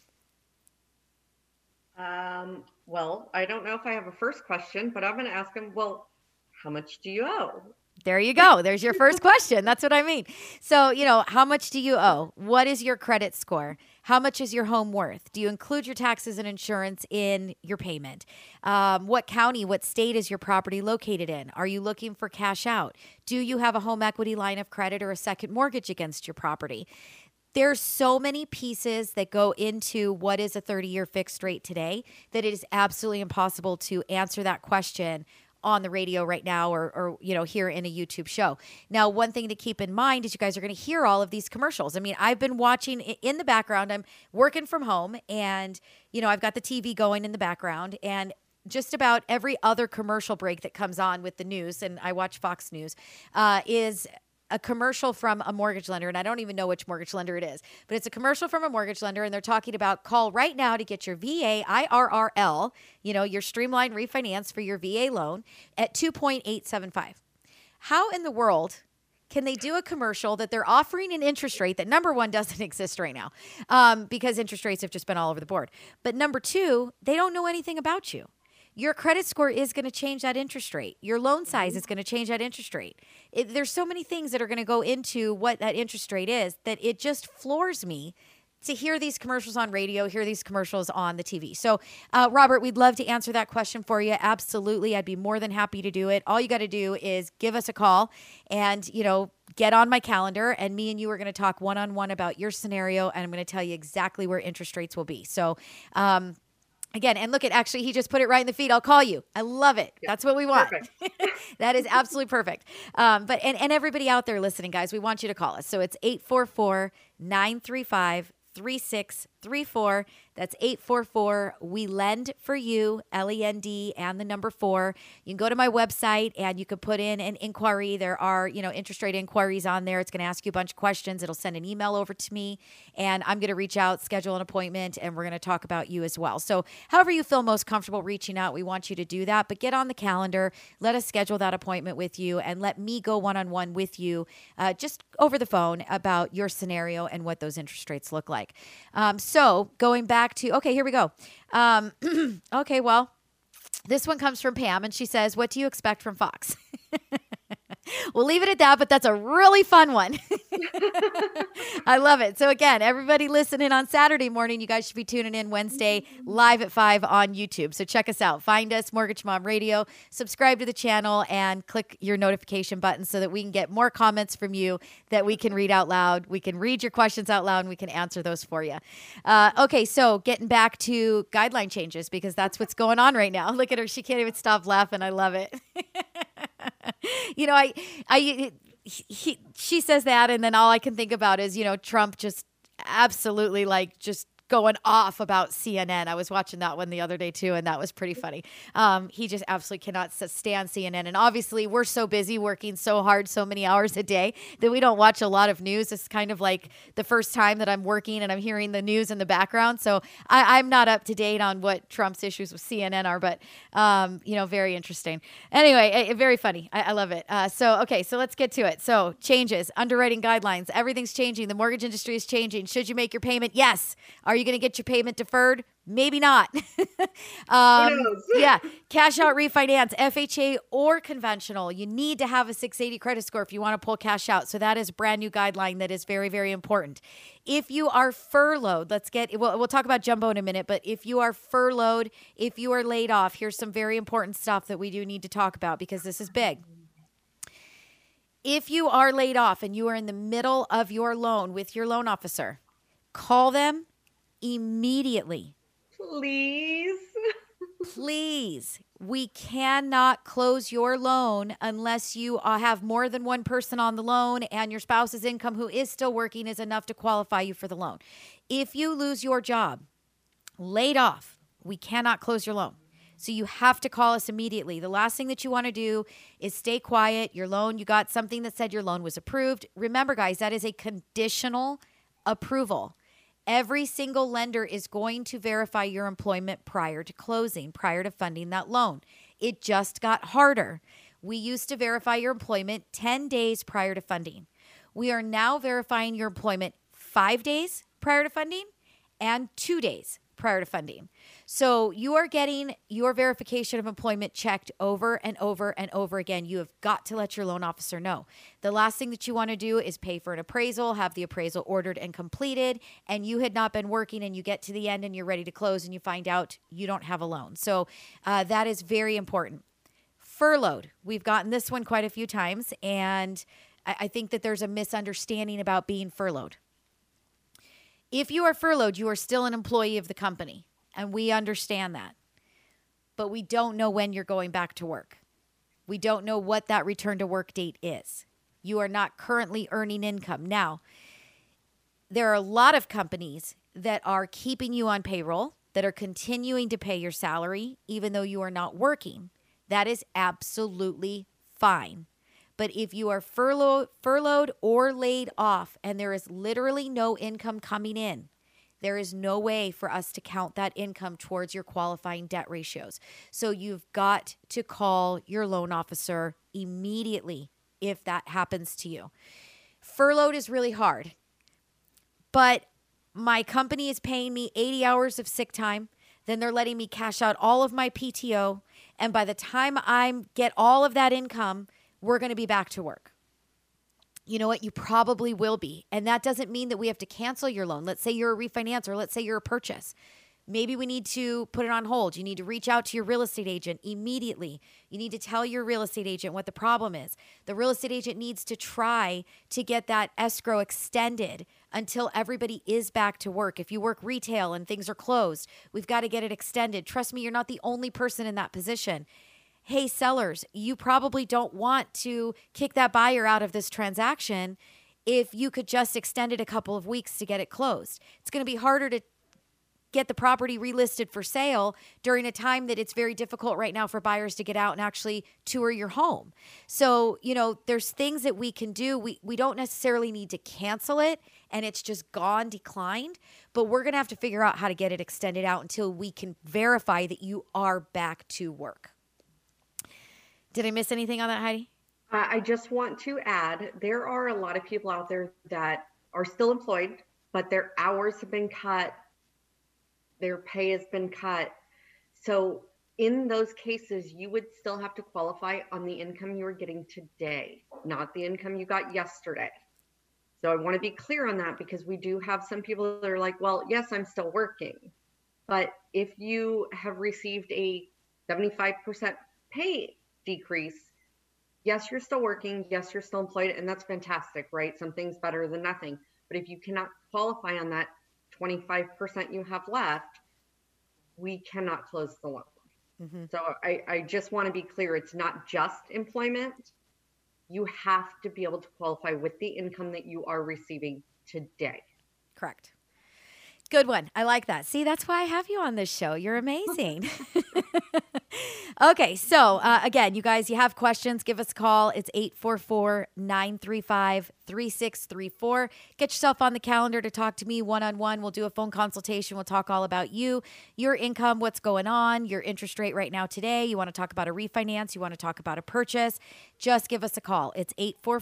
Well, I don't know if I have a first question, but I'm going to ask them, well, how much do you owe? There you go. There's your first question. That's what I mean. So, how much do you owe? What is your credit score? How much is your home worth? Do you include your taxes and insurance in your payment? What county, what state is your property located in? Are you looking for cash out? Do you have a home equity line of credit or a second mortgage against your property? There's so many pieces that go into what is a 30-year fixed rate today that it is absolutely impossible to answer that question on the radio right now or here in a YouTube show. Now, one thing to keep in mind is you guys are going to hear all of these commercials. I mean, I've been watching in the background. I'm working from home, and, I've got the TV going in the background, and just about every other commercial break that comes on with the news, and I watch Fox News, is a commercial from a mortgage lender, and I don't even know which mortgage lender it is, but it's a commercial from a mortgage lender, and they're talking about call right now to get your VA IRRL, your streamlined refinance for your VA loan at 2.875. How in the world can they do a commercial that they're offering an interest rate that, number one, doesn't exist right now because interest rates have just been all over the board, but number two, they don't know anything about you. Your credit score is going to change that interest rate. Your loan size is going to change that interest rate. There's so many things that are going to go into what that interest rate is that it just floors me to hear these commercials on radio, hear these commercials on the TV. So, Robert, we'd love to answer that question for you. Absolutely. I'd be more than happy to do it. All you got to do is give us a call and, get on my calendar, and me and you are going to talk one-on-one about your scenario, and I'm going to tell you exactly where interest rates will be. So, again, and look at, actually, he just put it right in the feed. I'll call you. I love it. Yeah, that's what we want. That is absolutely perfect. But everybody out there listening, guys, we want you to call us. So it's 844-935-3634. 844-844-3834. That's 844. We lend for you, LEND, and the number 4. You can go to my website and you can put in an inquiry. There are, interest rate inquiries on there. It's going to ask you a bunch of questions. It'll send an email over to me, and I'm going to reach out, schedule an appointment, and we're going to talk about you as well. So however you feel most comfortable reaching out, we want you to do that. But get on the calendar. Let us schedule that appointment with you, and let me go one-on-one with you just over the phone about your scenario and what those interest rates look like. So going back to, okay, here we go. Okay, well, this one comes from Pam, and she says, what do you expect from Fox? We'll leave it at that, but that's a really fun one. I love it. So again, everybody listening on Saturday morning, you guys should be tuning in Wednesday live at 5 on YouTube. So check us out. Find us, Mortgage Mom Radio, subscribe to the channel, and click your notification button so that we can get more comments from you that we can read out loud. We can read your questions out loud, and we can answer those for you. Okay, so getting back to guideline changes, because that's what's going on right now. Look at her. She can't even stop laughing. I love it. She says that, and then all I can think about is, Trump just absolutely just going off about CNN. I was watching that one the other day too, and that was pretty funny. He just absolutely cannot stand CNN. And obviously we're so busy working so hard, so many hours a day, that we don't watch a lot of news. It's kind of like the first time that I'm working and I'm hearing the news in the background. So I'm not up to date on what Trump's issues with CNN are, but, very interesting. Anyway, very funny. I love it. So let's get to it. So changes, underwriting guidelines, everything's changing. The mortgage industry is changing. Should you make your payment? Yes. Are you going to get your payment deferred? Maybe not. Yeah. Cash out refinance, FHA or conventional. You need to have a 680 credit score if you want to pull cash out. So that is a brand new guideline that is very, very important. If you are furloughed, we'll talk about jumbo in a minute, but if you are furloughed, if you are laid off, here's some very important stuff that we do need to talk about, because this is big. If you are laid off and you are in the middle of your loan with your loan officer, call them immediately. Please. We cannot close your loan unless you have more than one person on the loan and your spouse's income who is still working is enough to qualify you for the loan. If you lose your job, laid off, we cannot close your loan. So you have to call us immediately. The last thing that you want to do is stay quiet. Your loan, you got something that said your loan was approved. Remember, guys, that is a conditional approval. Every single lender is going to verify your employment prior to closing, prior to funding that loan. It just got harder. We used to verify your employment 10 days prior to funding. We are now verifying your employment 5 days prior to funding and 2 days prior to funding. So you are getting your verification of employment checked over and over and over again. You have got to let your loan officer know. The last thing that you want to do is pay for an appraisal, have the appraisal ordered and completed, and you had not been working and you get to the end and you're ready to close and you find out you don't have a loan. So that is very important. Furloughed. We've gotten this one quite a few times, and I think that there's a misunderstanding about being furloughed. If you are furloughed, you are still an employee of the company, and we understand that. But we don't know when you're going back to work. We don't know what that return to work date is. You are not currently earning income. Now, there are a lot of companies that are keeping you on payroll, that are continuing to pay your salary, even though you are not working. That is absolutely fine. But if you are furloughed or laid off and there is literally no income coming in, there is no way for us to count that income towards your qualifying debt ratios. So you've got to call your loan officer immediately if that happens to you. Furloughed is really hard, but my company is paying me 80 hours of sick time. Then they're letting me cash out all of my PTO. And by the time I get all of that income, we're going to be back to work. You know what? You probably will be. And that doesn't mean that we have to cancel your loan. Let's say you're a refinance, or let's say you're a purchase. Maybe we need to put it on hold. You need to reach out to your real estate agent immediately. You need to tell your real estate agent what the problem is. The real estate agent needs to try to get that escrow extended until everybody is back to work. If you work retail and things are closed, we've got to get it extended. Trust me, you're not the only person in that position. Hey, sellers, you probably don't want to kick that buyer out of this transaction if you could just extend it a couple of weeks to get it closed. It's going to be harder to get the property relisted for sale during a time that it's very difficult right now for buyers to get out and actually tour your home. So, there's things that we can do. We don't necessarily need to cancel it and it's just gone, declined, but we're going to have to figure out how to get it extended out until we can verify that you are back to work. Did I miss anything on that, Heidi? I just want to add, there are a lot of people out there that are still employed, but their hours have been cut. Their pay has been cut. So in those cases, you would still have to qualify on the income you are getting today, not the income you got yesterday. So I want to be clear on that, because we do have some people that are like, well, yes, I'm still working. But if you have received a 75% pay decrease, yes, you're still working. Yes, you're still employed. And that's fantastic, right? Something's better than nothing. But if you cannot qualify on that 25% you have left, we cannot close the loan. Mm-hmm. So I just want to be clear. It's not just employment. You have to be able to qualify with the income that you are receiving today. Correct. Good one. I like that. See, that's why I have you on this show. You're amazing. Okay. So again, you guys, you have questions, give us a call. It's 844-935-3634. Get yourself on the calendar to talk to me one-on-one. We'll do a phone consultation. We'll talk all about you, your income, what's going on, your interest rate right now today. You want to talk about a refinance. You want to talk about a purchase. Just give us a call. It's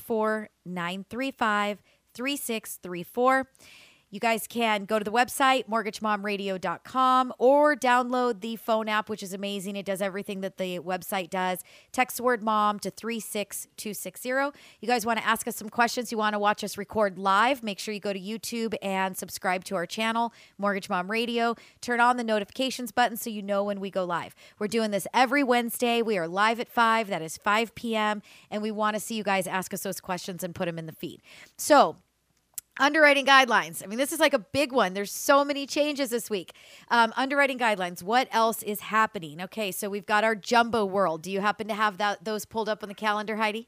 844-935-3634. You guys can go to the website, mortgagemomradio.com, or download the phone app, which is amazing. It does everything that the website does. Text the word MOM to 36260. You guys want to ask us some questions, you want to watch us record live, make sure you go to YouTube and subscribe to our channel, Mortgage Mom Radio. Turn on the notifications button so you know when we go live. We're doing this every Wednesday. We are live at 5. That is 5 p.m. And we want to see you guys ask us those questions and put them in the feed. So, underwriting guidelines. I mean, this is like a big one. There's so many changes this week. Underwriting guidelines. What else is happening? Okay, so we've got our jumbo world. Do you happen to have those pulled up on the calendar, Heidi?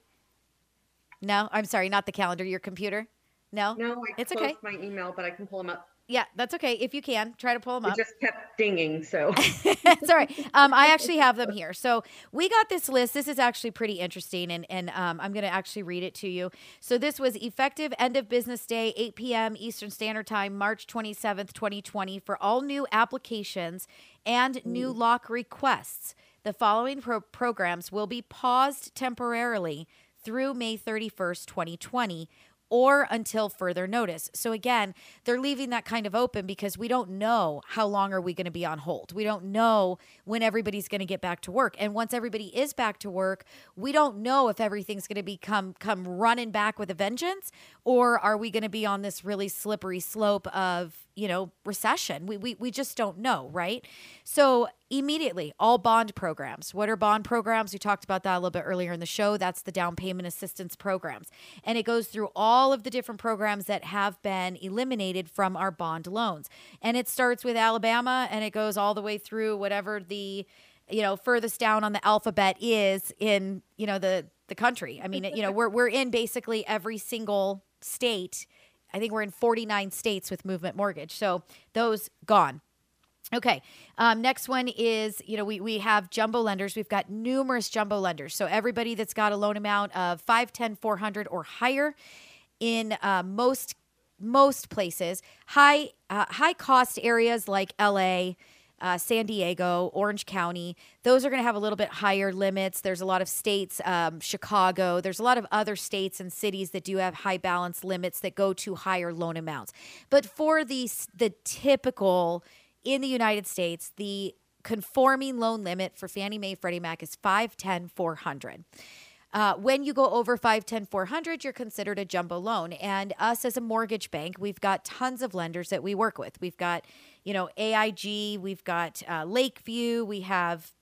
No? I'm sorry, not the calendar, your computer? No? No, it's closed okay. my email, but I can pull them up. Yeah, that's okay. If you can, try to pull them up. It just kept dinging, so. It's all right. I actually have them here. So we got this list. This is actually pretty interesting, and I'm going to actually read it to you. So this was effective end of business day, 8 p.m. Eastern Standard Time, March 27th, 2020, for all new applications and new lock requests. The following programs will be paused temporarily through May 31st, 2020, or until further notice. So again, they're leaving that kind of open because we don't know how long are we going to be on hold. We don't know when everybody's going to get back to work. And once everybody is back to work, we don't know if everything's going to come running back with a vengeance, or are we going to be on this really slippery slope of, recession. We just don't know, right? So immediately, all bond programs. What are bond programs? We talked about that a little bit earlier in the show. That's the down payment assistance programs. And it goes through all of the different programs that have been eliminated from our bond loans. And it starts with Alabama and it goes all the way through whatever the, furthest down on the alphabet is in, the country. I mean, we're in basically every single state. I think we're in 49 states with Movement Mortgage. So those gone. Okay. Next one is, we have jumbo lenders. We've got numerous jumbo lenders. So everybody that's got a loan amount of 510, 400 or higher in most places, high cost areas like LA, San Diego, Orange County, those are going to have a little bit higher limits. There's a lot of states, Chicago, there's a lot of other states and cities that do have high balance limits that go to higher loan amounts. But for the typical in the United States, the conforming loan limit for Fannie Mae, Freddie Mac is 510, 400. When you go over 510, 400, you're considered a jumbo loan. And us as a mortgage bank, we've got tons of lenders that we work with. We've got, AIG, we've got Lakeview, we have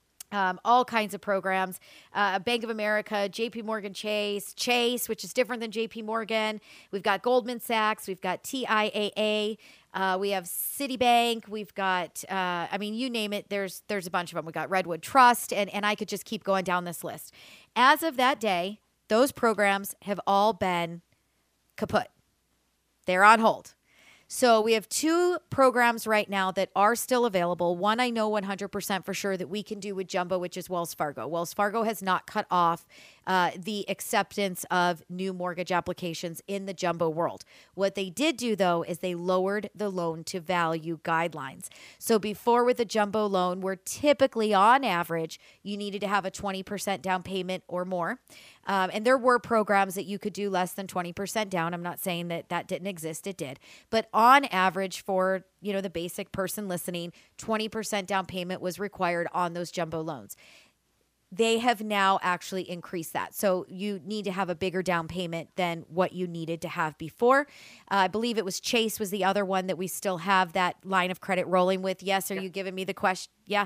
all kinds of programs, Bank of America, JP Morgan Chase, which is different than JP Morgan. We've got Goldman Sachs, we've got TIAA, we have Citibank, we've got, you name it, there's a bunch of them. We got Redwood Trust, and I could just keep going down this list. As of that day, those programs have all been kaput. They're on hold. So we have 2 programs right now that are still available. One I know 100% for sure that we can do with Jumbo, which is Wells Fargo. Wells Fargo has not cut off the acceptance of new mortgage applications in the Jumbo world. What they did do, though, is they lowered the loan to value guidelines. So before with a Jumbo loan, where typically on average, you needed to have a 20% down payment or more. And there were programs that you could do less than 20% down. I'm not saying that that didn't exist. It did. But on average for, the basic person listening, 20% down payment was required on those Jumbo loans. They have now actually increased that. So you need to have a bigger down payment than what you needed to have before. I believe it was Chase was the other one that we still have that line of credit rolling with. Yes. Are you giving me the question? Yeah.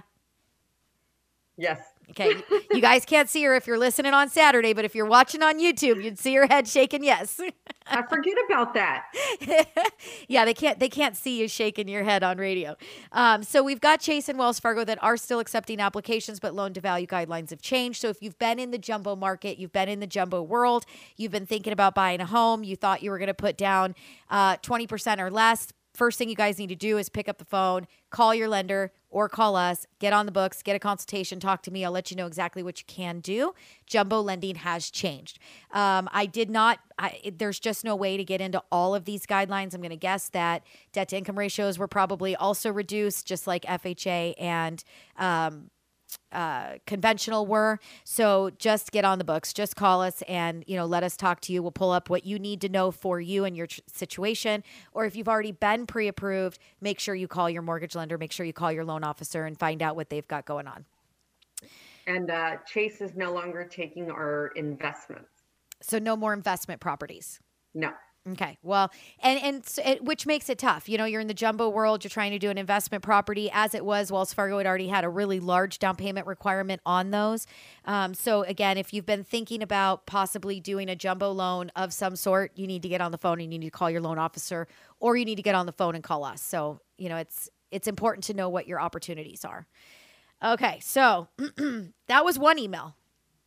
Yes. Okay. You guys can't see her if you're listening on Saturday, but if you're watching on YouTube, you'd see her head shaking yes. I forget about that. Yeah, they can't see you shaking your head on radio. So we've got Chase and Wells Fargo that are still accepting applications, but loan to value guidelines have changed. So if you've been in the Jumbo market, you've been in the Jumbo world, you've been thinking about buying a home, you thought you were going to put down 20% or less, first thing you guys need to do is pick up the phone, call your lender or call us, get on the books, get a consultation, talk to me. I'll let you know exactly what you can do. Jumbo lending has changed. There's just no way to get into all of these guidelines. I'm going to guess that debt to income ratios were probably also reduced, just like FHA and conventional were. So just get on the books, just call us and, let us talk to you. We'll pull up what you need to know for you and your situation. Or if you've already been pre-approved, make sure you call your mortgage lender, make sure you call your loan officer and find out what they've got going on. And Chase is no longer taking our investments. So no more investment properties. No. Okay. Well, which makes it tough. You're in the Jumbo world. You're trying to do an investment property. As it was, Wells Fargo had already had a really large down payment requirement on those. So again, if you've been thinking about possibly doing a Jumbo loan of some sort, you need to get on the phone and you need to call your loan officer, or you need to get on the phone and call us. So, it's important to know what your opportunities are. Okay. So that was one email,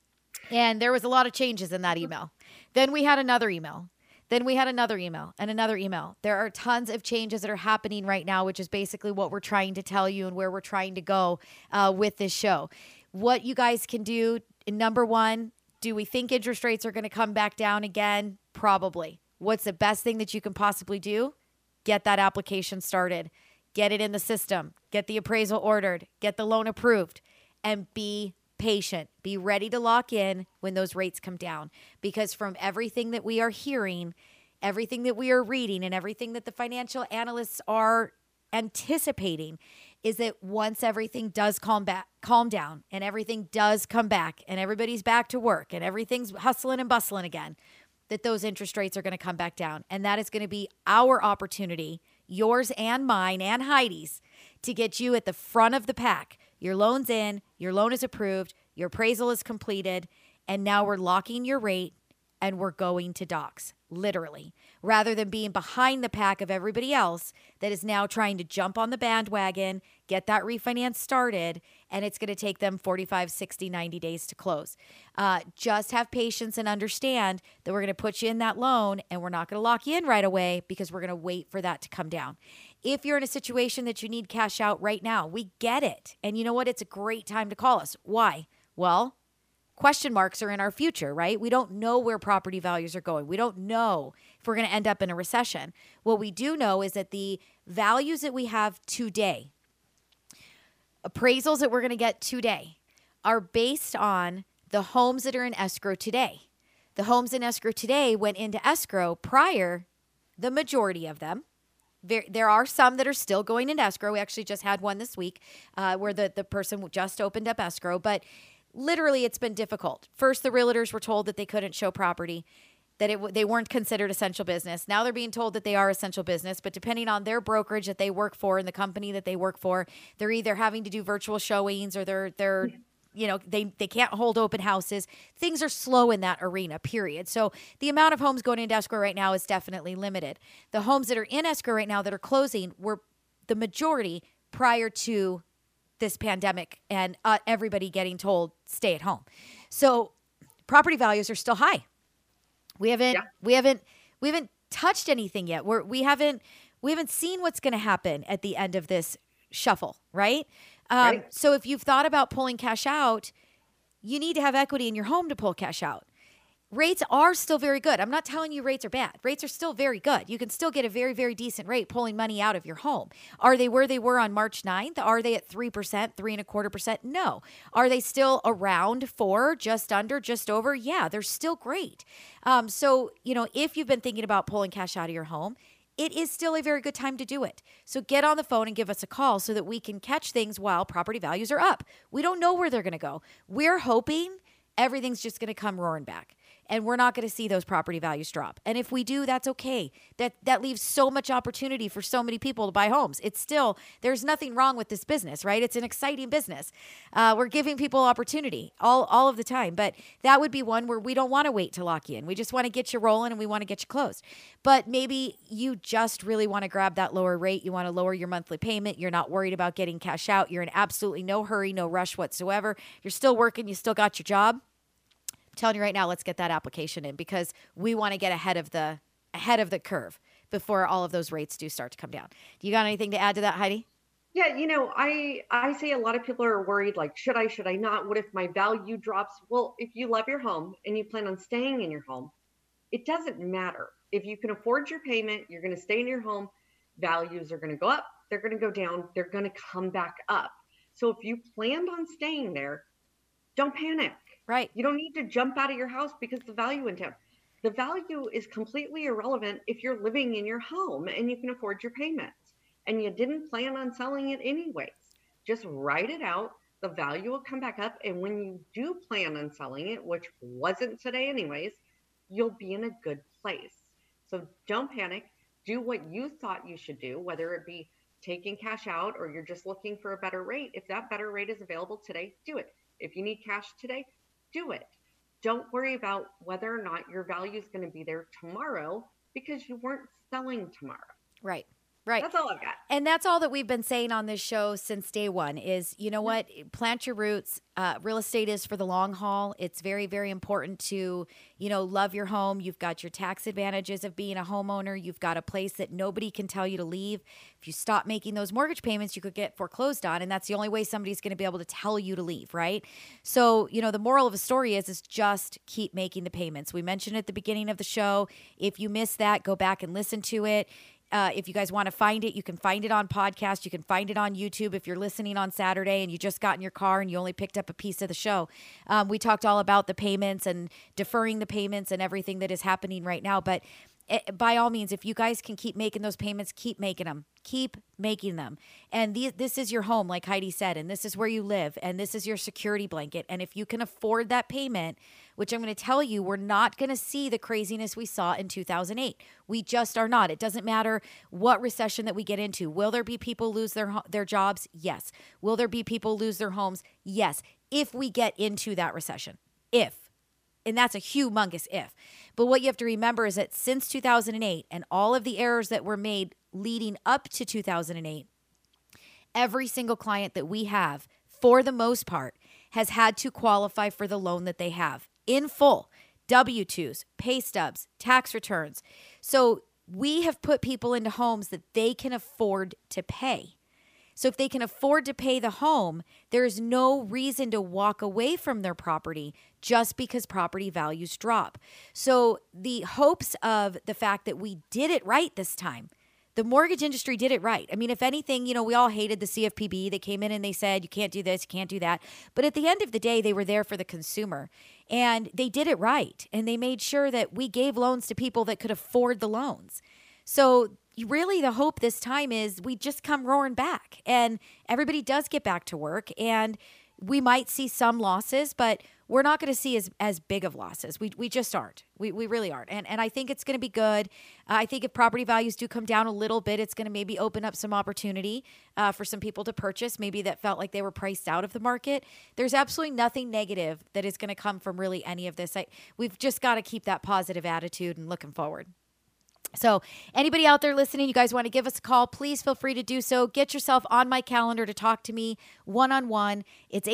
and there was a lot of changes in that email. Then we had another email. Then we had another email and another email. There are tons of changes that are happening right now, which is basically what we're trying to tell you and where we're trying to go with this show. What you guys can do, number one, do we think interest rates are going to come back down again? Probably. What's the best thing that you can possibly do? Get that application started. Get it in the system. Get the appraisal ordered. Get the loan approved. And be patient. Be ready to lock in when those rates come down, because from everything that we are hearing, everything that we are reading, and everything that the financial analysts are anticipating is that once everything does calm down and everything does come back and everybody's back to work and everything's hustling and bustling again, that those interest rates are going to come back down. And that is going to be our opportunity, yours and mine and Heidi's, to get you at the front of the pack. Your loan's in, your loan is approved, your appraisal is completed, and now we're locking your rate and we're going to docs, literally, rather than being behind the pack of everybody else that is now trying to jump on the bandwagon, get that refinance started, and it's going to take them 45, 60, 90 days to close. Just have patience and understand that we're going to put you in that loan and we're not going to lock you in right away because we're going to wait for that to come down. If you're in a situation that you need cash out right now, we get it. And you know what? It's a great time to call us. Why? Well, question marks are in our future, right? We don't know where property values are going. We don't know if we're going to end up in a recession. What we do know is that the values that we have today, appraisals that we're going to get today, are based on the homes that are in escrow today. The homes in escrow today went into escrow prior, the majority of them. There are some that are still going into escrow. We actually just had one this week where the person just opened up escrow, but literally it's been difficult. First, the realtors were told that they couldn't show property, that they weren't considered essential business. Now they're being told that they are essential business, but depending on their brokerage that they work for and the company that they work for, they're either having to do virtual showings or they're they can't hold open houses. Things are slow in that arena, period. So the amount of homes going into escrow right now is definitely limited. The homes that are in escrow right now that are closing were the majority prior to this pandemic and everybody getting told stay at home. So property values are still high. We haven't touched anything yet. We haven't We haven't seen what's going to happen at the end of this shuffle, right? Right. So if you've thought about pulling cash out, you need to have equity in your home to pull cash out. Rates are still very good. I'm not telling you rates are bad. Rates are still very good. You can still get a very, very decent rate pulling money out of your home. Are they where they were on March 9th? Are they at 3%, 3.25%? No. Are they still around 4, just under, just over? Yeah, they're still great. So, if you've been thinking about pulling cash out of your home, it is still a very good time to do it. So get on the phone and give us a call so that we can catch things while property values are up. We don't know where they're going to go. We're hoping everything's just going to come roaring back. And we're not going to see those property values drop. And if we do, that's okay. That leaves so much opportunity for so many people to buy homes. It's still, there's nothing wrong with this business, right? It's an exciting business. We're giving people opportunity all of the time. But that would be one where we don't want to wait to lock you in. We just want to get you rolling and we want to get you closed. But maybe you just really want to grab that lower rate. You want to lower your monthly payment. You're not worried about getting cash out. You're in absolutely no hurry, no rush whatsoever. You're still working. You still got your job. Telling you right now, let's get that application in because we want to get ahead of the curve before all of those rates do start to come down. Do you got anything to add to that, Heidi? Yeah, I say a lot of people are worried, like, should I not? What if my value drops? Well, if you love your home and you plan on staying in your home, it doesn't matter. If you can afford your payment, you're going to stay in your home. Values are going to go up. They're going to go down. They're going to come back up. So if you planned on staying there, don't panic. Right. You don't need to jump out of your house because the value went down. The value is completely irrelevant if you're living in your home and you can afford your payments and you didn't plan on selling it anyways. Just write it out. The value will come back up. And when you do plan on selling it, which wasn't today anyways, you'll be in a good place. So don't panic. Do what you thought you should do, whether it be taking cash out or you're just looking for a better rate. If that better rate is available today, do it. If you need cash today, do it. Don't worry about whether or not your value is going to be there tomorrow because you weren't selling tomorrow. Right. That's all I've got. And that's all that we've been saying on this show since day one is, you know what? Plant your roots. Real estate is for the long haul. It's very, very important to, love your home. You've got your tax advantages of being a homeowner. You've got a place that nobody can tell you to leave. If you stop making those mortgage payments, you could get foreclosed on. And that's the only way somebody's going to be able to tell you to leave, right? So, the moral of the story is just keep making the payments. We mentioned at the beginning of the show. If you missed that, go back and listen to it. If you guys want to find it, you can find it on podcast. You can find it on YouTube. If you're listening on Saturday and you just got in your car and you only picked up a piece of the show, we talked all about the payments and deferring the payments and everything that is happening right now. But by all means, if you guys can keep making those payments, keep making them. Keep making them. And this is your home, like Heidi said, and this is where you live, and this is your security blanket. And if you can afford that payment, which I'm going to tell you, we're not going to see the craziness we saw in 2008. We just are not. It doesn't matter what recession that we get into. Will there be people lose their jobs? Yes. Will there be people lose their homes? Yes. If we get into that recession. And that's a humongous if. But what you have to remember is that since 2008 and all of the errors that were made leading up to 2008, every single client that we have, for the most part, has had to qualify for the loan that they have in full. W-2s, pay stubs, tax returns. So we have put people into homes that they can afford to pay. So if they can afford to pay the home, there is no reason to walk away from their property just because property values drop. So the hopes of the fact that we did it right this time, the mortgage industry did it right. I mean, if anything, we all hated the CFPB. They came in and they said, you can't do this, you can't do that. But at the end of the day, they were there for the consumer. And they did it right. And they made sure that we gave loans to people that could afford the loans. So really the hope this time is we just come roaring back and everybody does get back to work, and we might see some losses, but we're not going to see as big of losses. We just aren't. We really aren't. And I think it's going to be good. I think if property values do come down a little bit, it's going to maybe open up some opportunity for some people to purchase, maybe that felt like they were priced out of the market. There's absolutely nothing negative that is going to come from really any of this. We've just got to keep that positive attitude and looking forward. So anybody out there listening, you guys want to give us a call, please feel free to do so. Get yourself on my calendar to talk to me one-on-one. It's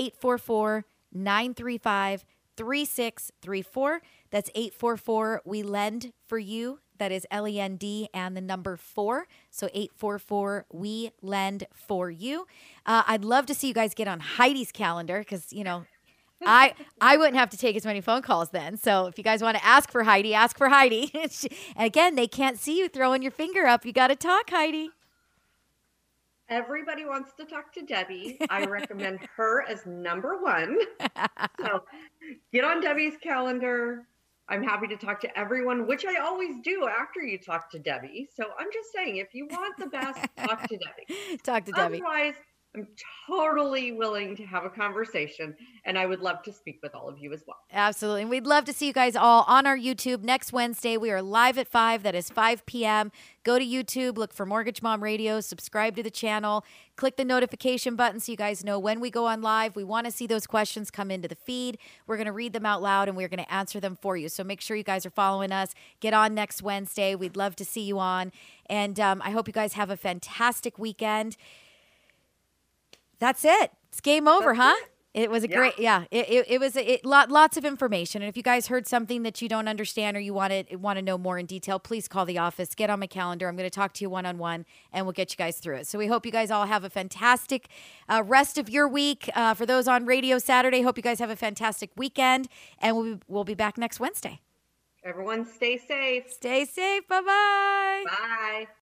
844-935-3634. That's 844-WE-LEND for you. That is LEND and the number 4. So 844 We Lend for You. I'd love to see you guys get on Heidi's calendar because, you know, I wouldn't have to take as many phone calls then. So if you guys want to ask for Heidi, ask for Heidi. And again, they can't see you throwing your finger up. You got to talk, Heidi. Everybody wants to talk to Debbie. I recommend her as number 1. So get on Debbie's calendar. I'm happy to talk to everyone, which I always do after you talk to Debbie. So I'm just saying, if you want the best, talk to Debbie. Talk to Debbie. Otherwise, I'm totally willing to have a conversation, and I would love to speak with all of you as well. Absolutely. And we'd love to see you guys all on our YouTube next Wednesday. We are live at 5. That is 5 p.m. Go to YouTube, look for Mortgage Mom Radio, subscribe to the channel, click the notification button so you guys know when we go on live. We want to see those questions come into the feed. We're going to read them out loud, and we're going to answer them for you. So make sure you guys are following us. Get on next Wednesday. We'd love to see you on. And I hope you guys have a fantastic weekend. That's it. It's game over, huh? It was a great, it was lots of information. And if you guys heard something that you don't understand or you want to know more in detail, please call the office. Get on my calendar. I'm going to talk to you one-on-one, and we'll get you guys through it. So we hope you guys all have a fantastic rest of your week. For those on radio Saturday, hope you guys have a fantastic weekend, and we'll be back next Wednesday. Everyone stay safe. Stay safe. Bye-bye. Bye.